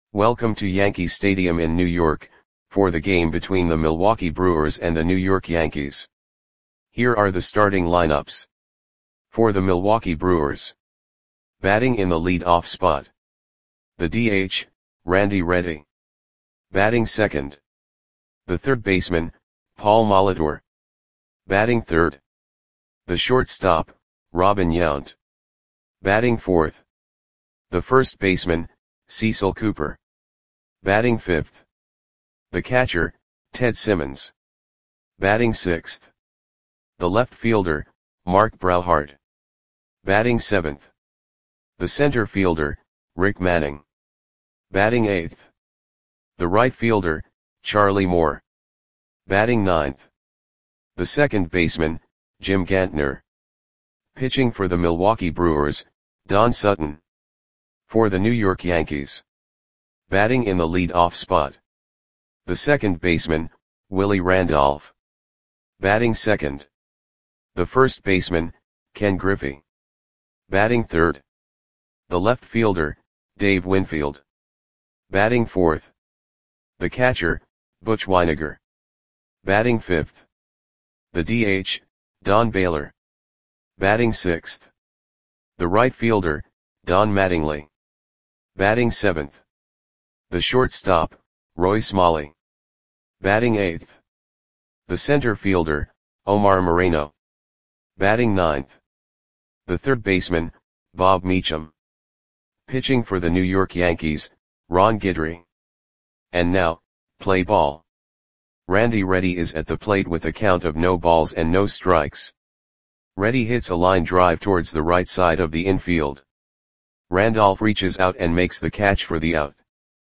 Welcome to Yankee Stadium in New York, for the game between the Milwaukee Brewers and the New York Yankees. Here are the starting lineups. For the Milwaukee Brewers. Batting in the lead-off spot. The DH, Randy Reddy. Batting second. The third baseman, Paul Molitor. Batting third. The shortstop, Robin Yount. Batting fourth. The first baseman, Cecil Cooper. Batting fifth. The catcher, Ted Simmons. Batting sixth. The left fielder, Mark Brauhart. Batting seventh. The center fielder, Rick Manning. Batting eighth. The right fielder, Charlie Moore. Batting ninth. The second baseman, Jim Gantner. Pitching for the Milwaukee Brewers, Don Sutton. For the New York Yankees. Batting in the lead-off spot. The second baseman, Willie Randolph. Batting second. The first baseman, Ken Griffey. Batting third. The left fielder, Dave Winfield. Batting fourth. The catcher, Butch Wynegar. Batting fifth. The DH, Don Baylor. Batting sixth. The right fielder, Don Mattingly. Batting seventh. The shortstop, Roy Smalley. Batting eighth. The center fielder, Omar Moreno. Batting ninth. The third baseman, Bob Meacham. Pitching for the New York Yankees, Ron Guidry. And now, play ball. Randy Reddy is at the plate with a count of no balls and no strikes. Reddy hits a line drive towards the right side of the infield. Randolph reaches out and makes the catch for the out.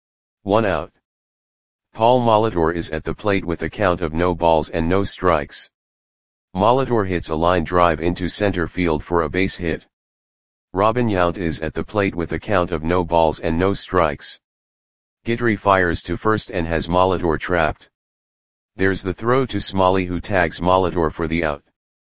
1 out. Paul Molitor is at the plate with a count of no balls and no strikes. Molitor hits a line drive into center field for a base hit. Robin Yount is at the plate with a count of no balls and no strikes. Guidry fires to first and has Molitor trapped. There's the throw to Smalley, who tags Molitor for the out.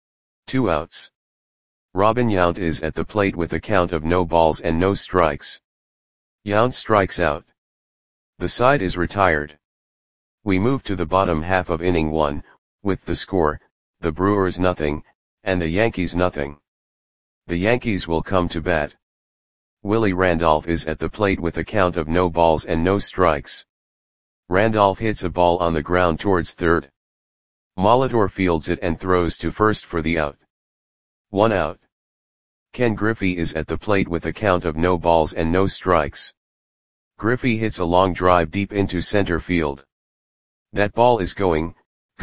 2 outs. Robin Yount is at the plate with a count of no balls and no strikes. Yount strikes out. The side is retired. We move to the bottom half of inning 1, with the score, the Brewers nothing, and the Yankees nothing. The Yankees will come to bat. Willie Randolph is at the plate with a count of no balls and no strikes. Randolph hits a ball on the ground towards third. Molitor fields it and throws to first for the out. 1 out. Ken Griffey is at the plate with a count of no balls and no strikes. Griffey hits a long drive deep into center field. That ball is gone.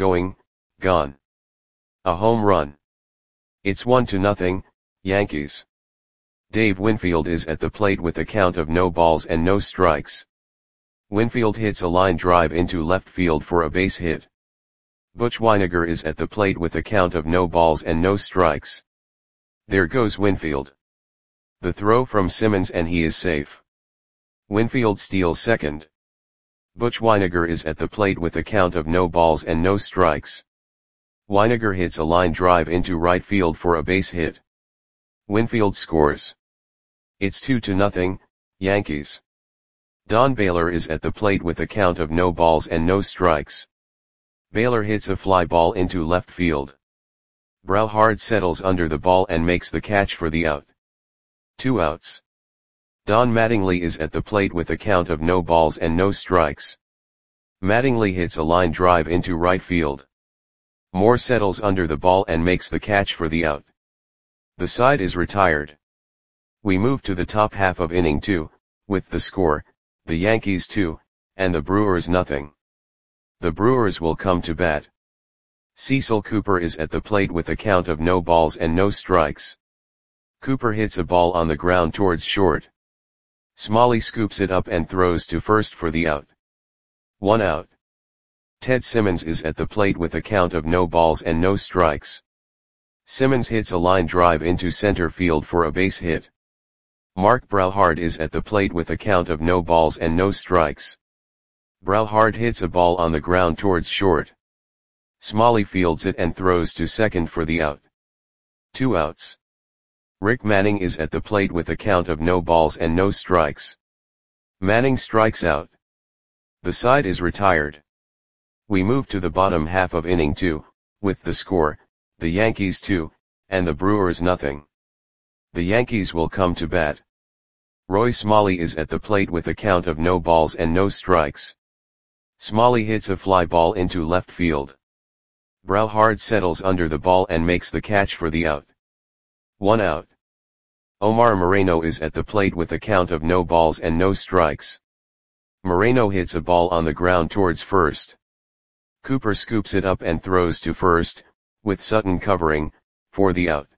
A home run. It's 1-0, Yankees. Dave Winfield is at the plate with a count of no balls and no strikes. Winfield hits a line drive into left field for a base hit. Butch Wynegar is at the plate with a count of no balls and no strikes. There goes Winfield. The throw from Simmons and he is safe. Winfield steals second. Butch Wynegar is at the plate with a count of no balls and no strikes. Wynegar hits a line drive into right field for a base hit. Winfield scores. It's 2-0, Yankees. Don Baylor is at the plate with a count of no balls and no strikes. Baylor hits a fly ball into left field. Brauhart settles under the ball and makes the catch for the out. 2 outs. Don Mattingly is at the plate with a count of no balls and no strikes. Mattingly hits a line drive into right field. Moore settles under the ball and makes the catch for the out. The side is retired. We move to the top half of inning 2, with the score, the Yankees 2, and the Brewers nothing. The Brewers will come to bat. Cecil Cooper is at the plate with a count of no balls and no strikes. Cooper hits a ball on the ground towards short. Smalley scoops it up and throws to first for the out. 1 out. Ted Simmons is at the plate with a count of no balls and no strikes. Simmons hits a line drive into center field for a base hit. Mark Brauhart is at the plate with a count of no balls and no strikes. Brauhart hits a ball on the ground towards short. Smalley fields it and throws to second for the out. 2 outs. Rick Manning is at the plate with a count of no balls and no strikes. Manning strikes out. The side is retired. We move to the bottom half of inning 2, with the score, the Yankees 2, and the Brewers nothing. The Yankees will come to bat. Roy Smalley is at the plate with a count of no balls and no strikes. Smalley hits a fly ball into left field. Broughard settles under the ball and makes the catch for the out. 1 out. Omar Moreno is at the plate with a count of no balls and no strikes. Moreno hits a ball on the ground towards first. Cooper scoops it up and throws to first, with Sutton covering, for the out.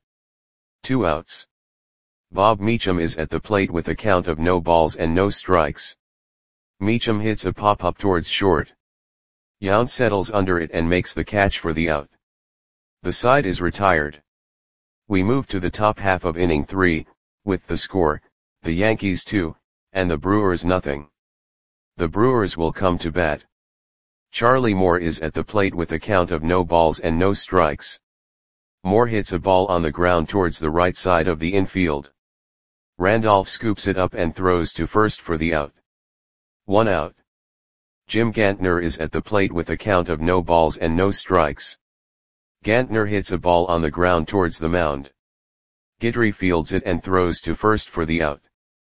2 outs. Bob Meacham is at the plate with a count of no balls and no strikes. Meacham hits a pop-up towards short. Yount settles under it and makes the catch for the out. The side is retired. We move to the top half of inning 3, with the score, the Yankees 2, and the Brewers nothing. The Brewers will come to bat. Charlie Moore is at the plate with a count of no balls and no strikes. Moore hits a ball on the ground towards the right side of the infield. Randolph scoops it up and throws to first for the out. 1 out. Jim Gantner is at the plate with a count of no balls and no strikes. Gantner hits a ball on the ground towards the mound. Guidry fields it and throws to first for the out.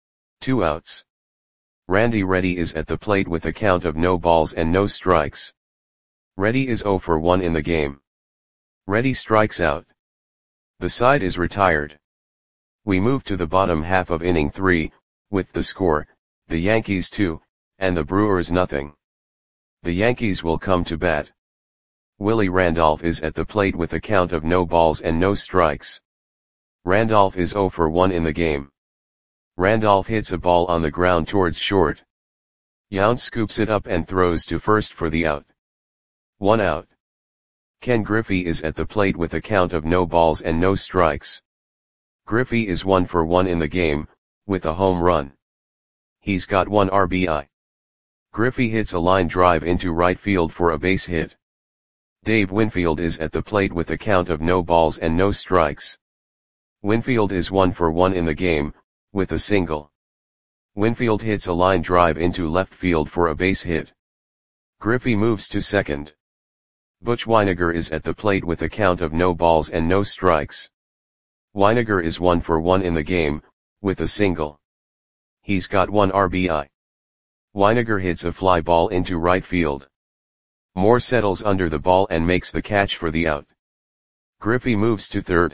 2 outs. Randy Reddy is at the plate with a count of no balls and no strikes. Reddy is 0 for 1 in the game. Reddy strikes out. The side is retired. We move to the bottom half of inning 3, with the score, the Yankees 2, and the Brewers nothing. The Yankees will come to bat. Willie Randolph is at the plate with a count of no balls and no strikes. Randolph is 0 for 1 in the game. Randolph hits a ball on the ground towards short. Yount scoops it up and throws to first for the out. 1 out. Ken Griffey is at the plate with a count of no balls and no strikes. Griffey is 1 for 1 in the game, with a home run. He's got 1 RBI. Griffey hits a line drive into right field for a base hit. Dave Winfield is at the plate with a count of no balls and no strikes. Winfield is 1 for 1 in the game, with a single. Winfield hits a line drive into left field for a base hit. Griffey moves to second. Butch Weiniger is at the plate with a count of no balls and no strikes. Weiniger is 1 for 1 in the game, with a single. He's got 1 RBI. Weiniger hits a fly ball into right field. Moore settles under the ball and makes the catch for the out. Griffey moves to third.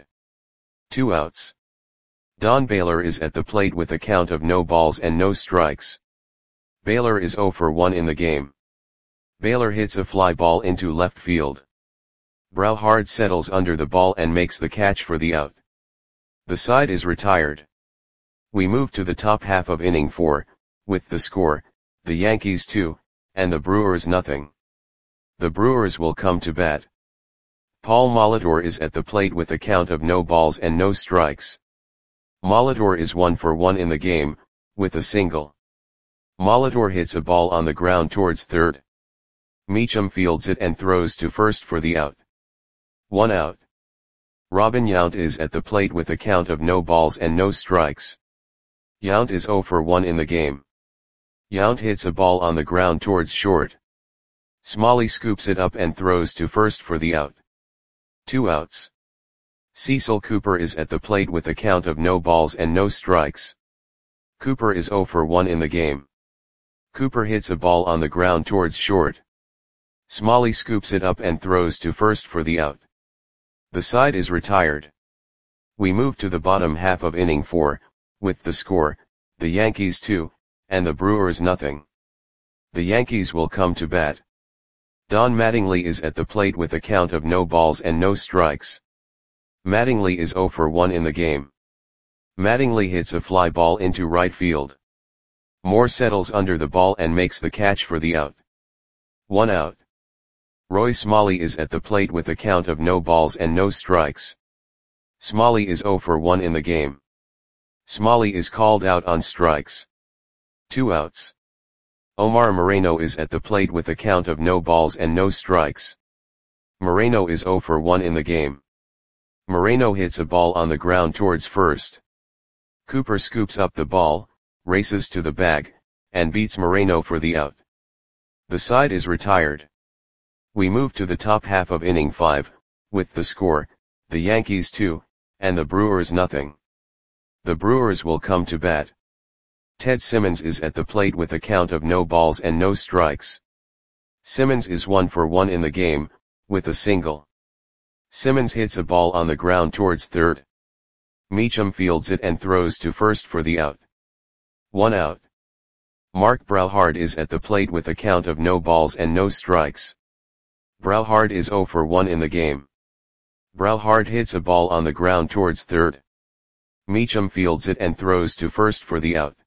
2 outs. Don Baylor is at the plate with a count of no balls and no strikes. Baylor is 0 for 1 in the game. Baylor hits a fly ball into left field. Broughard settles under the ball and makes the catch for the out. The side is retired. We move to the top half of inning 4, with the score, the Yankees 2, and the Brewers nothing. The Brewers will come to bat. Paul Molitor is at the plate with a count of no balls and no strikes. Molitor is 1 for 1 in the game, with a single. Molitor hits a ball on the ground towards third. Meacham fields it and throws to first for the out. 1 out. Robin Yount is at the plate with a count of no balls and no strikes. Yount is 0 for 1 in the game. Yount hits a ball on the ground towards short. Smalley scoops it up and throws to first for the out. 2 outs. Cecil Cooper is at the plate with a count of no balls and no strikes. Cooper is 0 for 1 in the game. Cooper hits a ball on the ground towards short. Smalley scoops it up and throws to first for the out. The side is retired. We move to the bottom half of inning 4, with the score, the Yankees 2, and the Brewers nothing. The Yankees will come to bat. Don Mattingly is at the plate with a count of no balls and no strikes. Mattingly is 0 for 1 in the game. Mattingly hits a fly ball into right field. Moore settles under the ball and makes the catch for the out. 1 out. Roy Smalley is at the plate with a count of no balls and no strikes. Smalley is 0 for 1 in the game. Smalley is called out on strikes. 2 outs. Omar Moreno is at the plate with a count of no balls and no strikes. Moreno is 0 for 1 in the game. Moreno hits a ball on the ground towards first. Cooper scoops up the ball, races to the bag, and beats Moreno for the out. The side is retired. We move to the top half of inning 5, with the score, the Yankees 2, and the Brewers nothing. The Brewers will come to bat. Ted Simmons is at the plate with a count of no balls and no strikes. Simmons is 1 for 1 in the game, with a single. Simmons hits a ball on the ground towards third. Meacham fields it and throws to first for the out. 1 out. Mark Brauhard is at the plate with a count of no balls and no strikes. Brauhard is 0 for 1 in the game. Brauhard hits a ball on the ground towards third. Meacham fields it and throws to first for the out.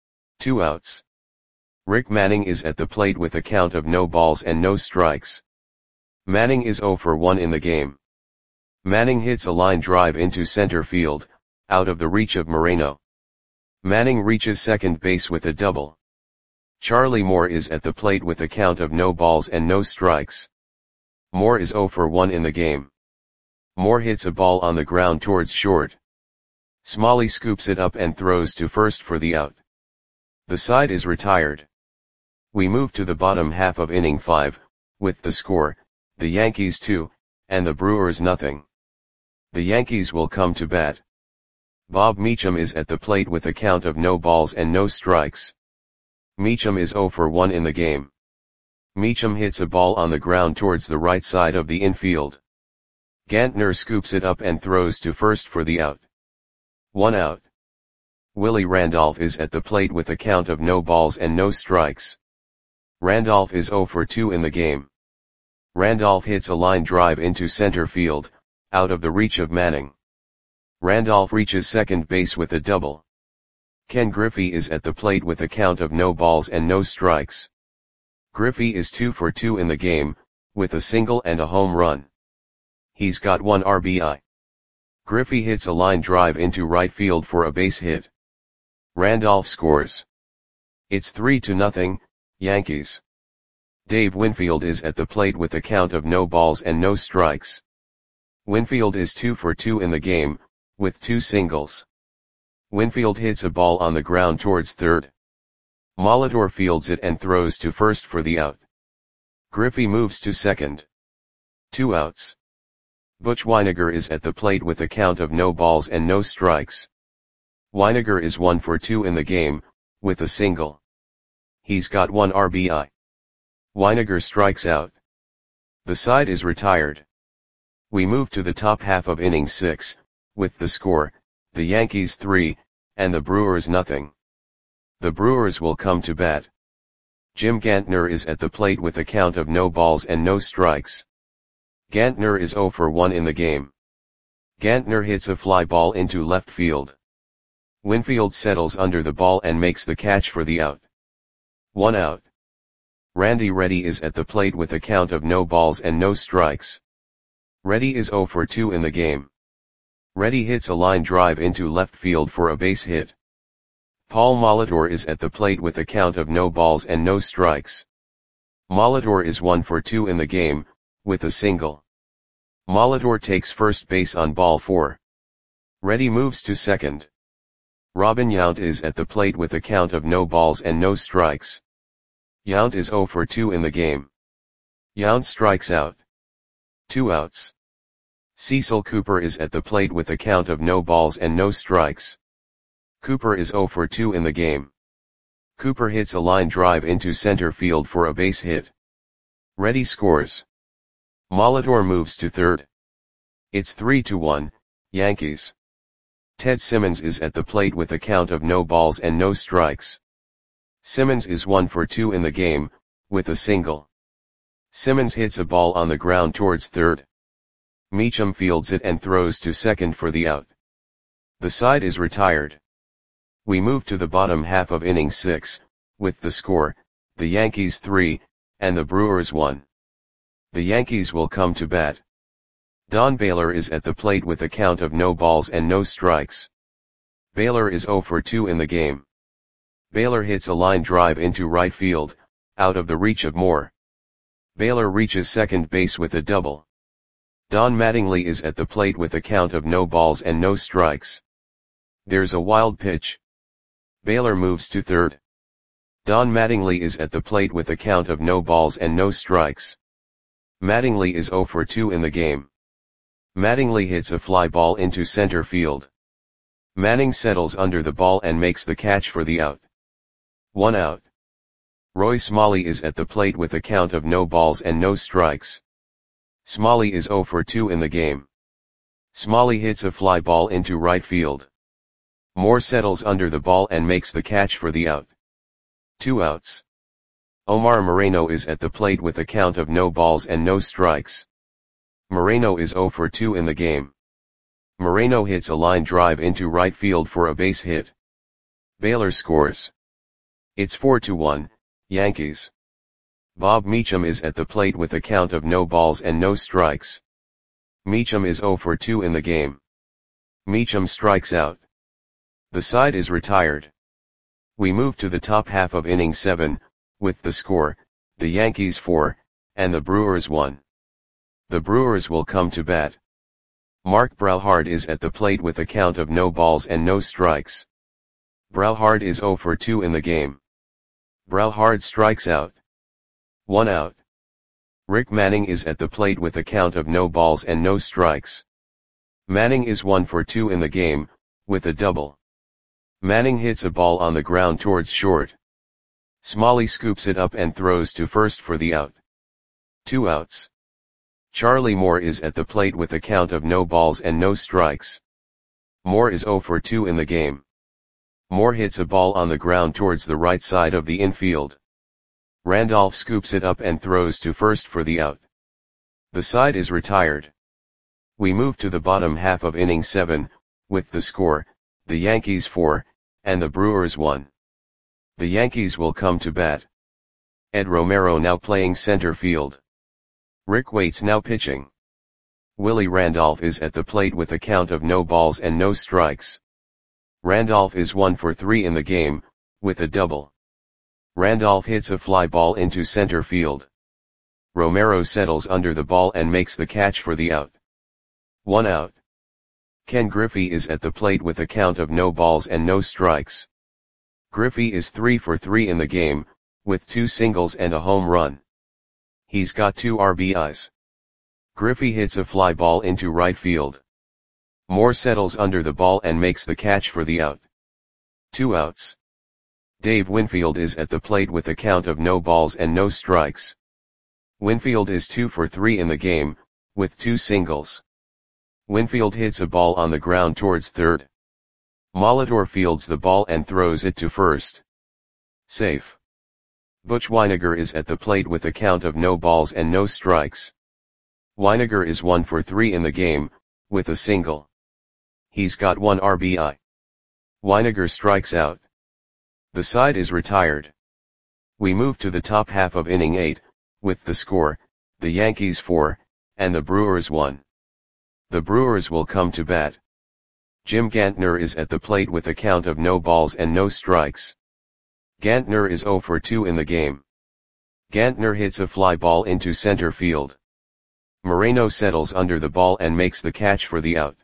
2 outs. Rick Manning is at the plate with a count of no balls and no strikes. Manning is 0 for 1 in the game. Manning hits a line drive into center field, out of the reach of Moreno. Manning reaches second base with a double. Charlie Moore is at the plate with a count of no balls and no strikes. Moore is 0 for 1 in the game. Moore hits a ball on the ground towards short. Smalley scoops it up and throws to first for the out. The side is retired. We move to the bottom half of inning 5, with the score, the Yankees 2, and the Brewers nothing. The Yankees will come to bat. Bob Meacham is at the plate with a count of no balls and no strikes. Meacham is 0 for 1 in the game. Meacham hits a ball on the ground towards the right side of the infield. Gantner scoops it up and throws to first for the out. 1 out. Willie Randolph is at the plate with a count of no balls and no strikes. Randolph is 0 for 2 in the game. Randolph hits a line drive into center field, out of the reach of Manning. Randolph reaches second base with a double. Ken Griffey is at the plate with a count of no balls and no strikes. Griffey is 2 for 2 in the game, with a single and a home run. He's got 1 RBI. Griffey hits a line drive into right field for a base hit. Randolph scores. It's 3-0, Yankees. Dave Winfield is at the plate with a count of no balls and no strikes. Winfield is 2 for 2 in the game, with 2 singles. Winfield hits a ball on the ground towards third. Molitor fields it and throws to first for the out. Griffey moves to second. 2 outs. Butch Wynegar is at the plate with a count of no balls and no strikes. Wynegar is 1 for 2 in the game, with a single. He's got 1 RBI. Wynegar strikes out. The side is retired. We move to the top half of inning 6, with the score, the Yankees 3, and the Brewers nothing. The Brewers will come to bat. Jim Gantner is at the plate with a count of no balls and no strikes. Gantner is 0 for 1 in the game. Gantner hits a fly ball into left field. Winfield settles under the ball and makes the catch for the out. 1 out. Randy Reddy is at the plate with a count of no balls and no strikes. Reddy is 0 for 2 in the game. Reddy hits a line drive into left field for a base hit. Paul Molitor is at the plate with a count of no balls and no strikes. Molitor is 1 for 2 in the game, with a single. Molitor takes first base on ball 4. Reddy moves to second. Robin Yount is at the plate with a count of no balls and no strikes. Yount is 0 for 2 in the game. Yount strikes out. 2 outs. Cecil Cooper is at the plate with a count of no balls and no strikes. Cooper is 0 for 2 in the game. Cooper hits a line drive into center field for a base hit. Reddy scores. Molitor moves to third. It's 3-1, Yankees. Ted Simmons is at the plate with a count of no balls and no strikes. Simmons is 1 for 2 in the game, with a single. Simmons hits a ball on the ground towards third. Meacham fields it and throws to second for the out. The side is retired. We move to the bottom half of inning 6, with the score, the Yankees 3, and the Brewers 1. The Yankees will come to bat. Don Baylor is at the plate with a count of no balls and no strikes. Baylor is 0 for 2 in the game. Baylor hits a line drive into right field, out of the reach of Moore. Baylor reaches second base with a double. Don Mattingly is at the plate with a count of no balls and no strikes. There's a wild pitch. Baylor moves to third. Don Mattingly is at the plate with a count of no balls and no strikes. Mattingly is 0 for 2 in the game. Mattingly hits a fly ball into center field. Manning settles under the ball and makes the catch for the out. 1 out. Roy Smalley is at the plate with a count of no balls and no strikes. Smalley is 0 for 2 in the game. Smalley hits a fly ball into right field. Moore settles under the ball and makes the catch for the out. 2 outs. Omar Moreno is at the plate with a count of no balls and no strikes. Moreno is 0 for 2 in the game. Moreno hits a line drive into right field for a base hit. Baylor scores. It's 4-1, Yankees. Bob Meacham is at the plate with a count of no balls and no strikes. Meacham is 0 for 2 in the game. Meacham strikes out. The side is retired. We move to the top half of inning 7, with the score, the Yankees 4, and the Brewers 1. The Brewers will come to bat. Mark Brauhard is at the plate with a count of no balls and no strikes. Brauhard is 0 for 2 in the game. Brauhard strikes out. 1 out. Rick Manning is at the plate with a count of no balls and no strikes. Manning is 1 for 2 in the game, with a double. Manning hits a ball on the ground towards short. Smalley scoops it up and throws to first for the out. 2 outs. Charlie Moore is at the plate with a count of no balls and no strikes. Moore is 0 for 2 in the game. Moore hits a ball on the ground towards the right side of the infield. Randolph scoops it up and throws to first for the out. The side is retired. We move to the bottom half of inning 7, with the score, the Yankees 4, and the Brewers 1. The Yankees will come to bat. Ed Romero now playing center field. Rick Waits now pitching. Willie Randolph is at the plate with a count of no balls and no strikes. Randolph is 1 for 3 in the game, with a double. Randolph hits a fly ball into center field. Romero settles under the ball and makes the catch for the out. 1 out. Ken Griffey is at the plate with a count of no balls and no strikes. Griffey is 3 for 3 in the game, with 2 singles and a home run. He's got 2 RBIs. Griffey hits a fly ball into right field. Moore settles under the ball and makes the catch for the out. 2 outs. Dave Winfield is at the plate with a count of no balls and no strikes. Winfield is 2 for 3 in the game, with 2 singles. Winfield hits a ball on the ground towards third. Molitor fields the ball and throws it to first. Safe. Butch Wynegar is at the plate with a count of no balls and no strikes. Wynegar is 1 for 3 in the game, with a single. He's got 1 RBI. Wynegar strikes out. The side is retired. We move to the top half of inning 8, with the score, the Yankees 4, and the Brewers 1. The Brewers will come to bat. Jim Gantner is at the plate with a count of no balls and no strikes. Gantner is 0 for 2 in the game. Gantner hits a fly ball into center field. Moreno settles under the ball and makes the catch for the out.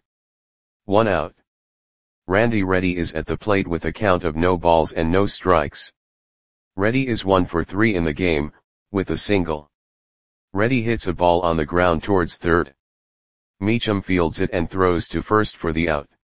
1 out. Randy Reddy is at the plate with a count of no balls and no strikes. Reddy is 1 for 3 in the game, with a single. Reddy hits a ball on the ground towards third. Meacham fields it and throws to first for the out.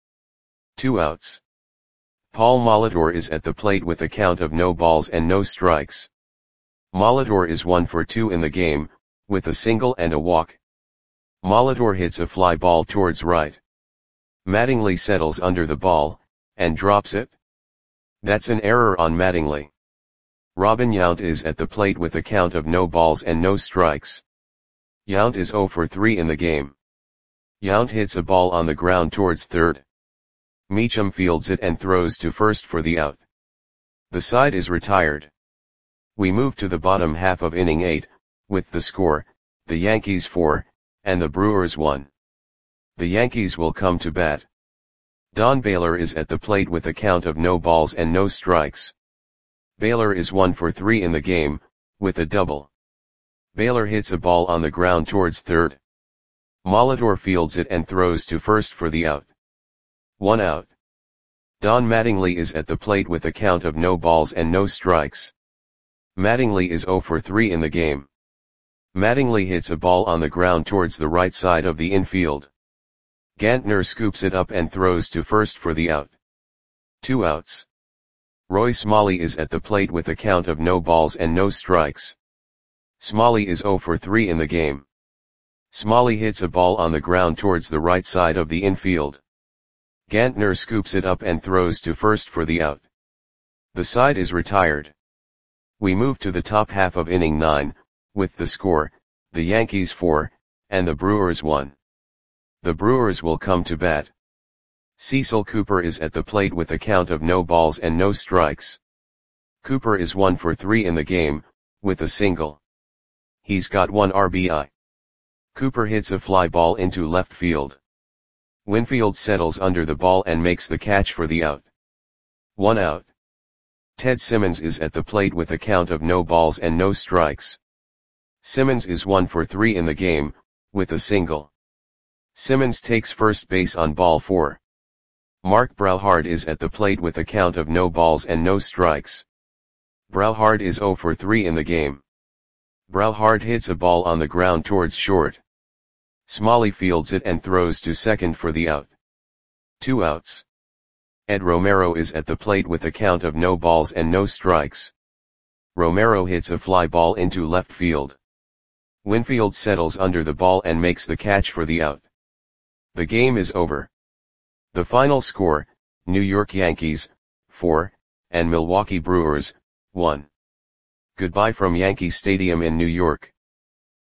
2 outs. Paul Molitor is at the plate with a count of no balls and no strikes. Molitor is 1 for 2 in the game, with a single and a walk. Molitor hits a fly ball towards right. Mattingly settles under the ball, and drops it. That's an error on Mattingly. Robin Yount is at the plate with a count of no balls and no strikes. Yount is 0 for 3 in the game. Yount hits a ball on the ground towards third. Meacham fields it and throws to first for the out. The side is retired. We move to the bottom half of inning 8, with the score, the Yankees 4, and the Brewers 1. The Yankees will come to bat. Don Baylor is at the plate with a count of no balls and no strikes. Baylor is 1 for 3 in the game, with a double. Baylor hits a ball on the ground towards third. Molitor fields it and throws to first for the out. 1 out. Don Mattingly is at the plate with a count of no balls and no strikes. Mattingly is 0 for 3 in the game. Mattingly hits a ball on the ground towards the right side of the infield. Gantner scoops it up and throws to first for the out. 2 outs. Roy Smalley is at the plate with a count of no balls and no strikes. Smalley is 0 for 3 in the game. Smalley hits a ball on the ground towards the right side of the infield. Gantner scoops it up and throws to first for the out. The side is retired. We move to the top half of inning 9, with the score, the Yankees 4, and the Brewers 1. The Brewers will come to bat. Cecil Cooper is at the plate with a count of no balls and no strikes. Cooper is 1 for 3 in the game, with a single. He's got 1 RBI. Cooper hits a fly ball into left field. Winfield settles under the ball and makes the catch for the out. 1 out. Ted Simmons is at the plate with a count of no balls and no strikes. Simmons is 1 for 3 in the game, with a single. Simmons takes first base on ball 4. Mark Brauhard is at the plate with a count of no balls and no strikes. Brauhard is 0 for 3 in the game. Brauhard hits a ball on the ground towards short. Smalley fields it and throws to second for the out. 2 outs. Ed Romero is at the plate with a count of no balls and no strikes. Romero hits a fly ball into left field. Winfield settles under the ball and makes the catch for the out. The game is over. The final score, New York Yankees, 4, and Milwaukee Brewers, 1. Goodbye from Yankee Stadium in New York.